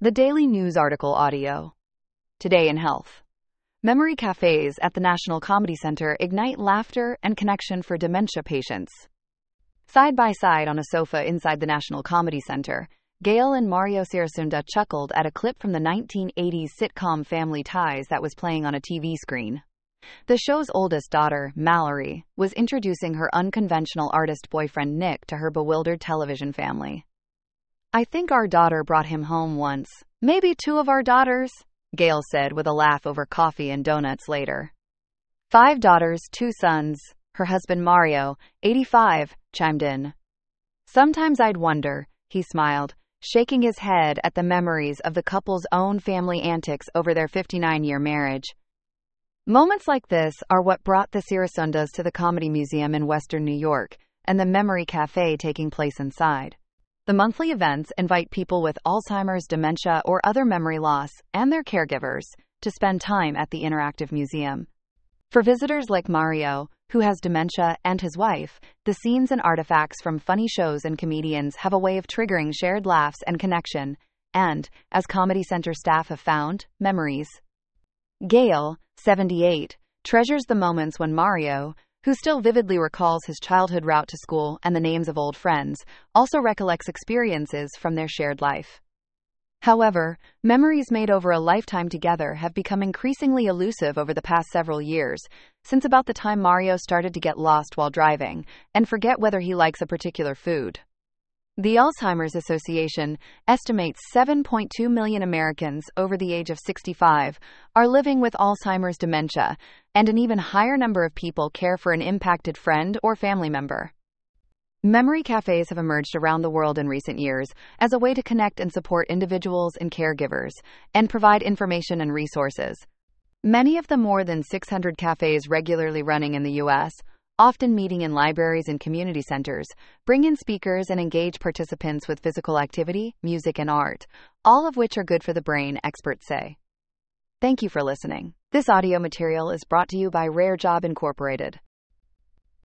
The Daily News article audio. Today in Health. Memory cafes at the National Comedy Center ignite laughter and connection for dementia patients. Side by side on a sofa inside the National Comedy Center, Gail and Mario Sirasunda chuckled at a clip from the 1980s sitcom Family Ties that was playing on a TV screen. The show's oldest daughter, Mallory, was introducing her unconventional artist boyfriend Nick to her bewildered television family. "I think our daughter brought him home once. Maybe two of our daughters," Gail said with a laugh over coffee and donuts later. "5 daughters, 2 sons," her husband Mario, 85, chimed in. "Sometimes I'd wonder," he smiled, shaking his head at the memories of the couple's own family antics over their 59-year marriage. Moments like this are what brought the Sirasundas to the Comedy Museum in Western New York and the Memory Cafe taking place inside. The monthly events invite people with Alzheimer's, dementia, or other memory loss and their caregivers to spend time at the interactive museum. For visitors like Mario, who has dementia, and his wife, the scenes and artifacts from funny shows and comedians have a way of triggering shared laughs and connection, and, as Comedy Center staff have found, memories. Gail, 78, treasures the moments when Mario, who still vividly recalls his childhood route to school and the names of old friends, also recollects experiences from their shared life. However, memories made over a lifetime together have become increasingly elusive over the past several years, since about the time Mario started to get lost while driving and forget whether he likes a particular food. The Alzheimer's Association estimates 7.2 million Americans over the age of 65 are living with Alzheimer's dementia, and an even higher number of people care for an impacted friend or family member. Memory cafes have emerged around the world in recent years as a way to connect and support individuals and caregivers, and provide information and resources. Many of the more than 600 cafes regularly running in the U.S., often meeting in libraries and community centers, bring in speakers and engage participants with physical activity, music, and art, all of which are good for the brain, experts say. Thank you for listening. This audio material is brought to you by Rare Job Incorporated.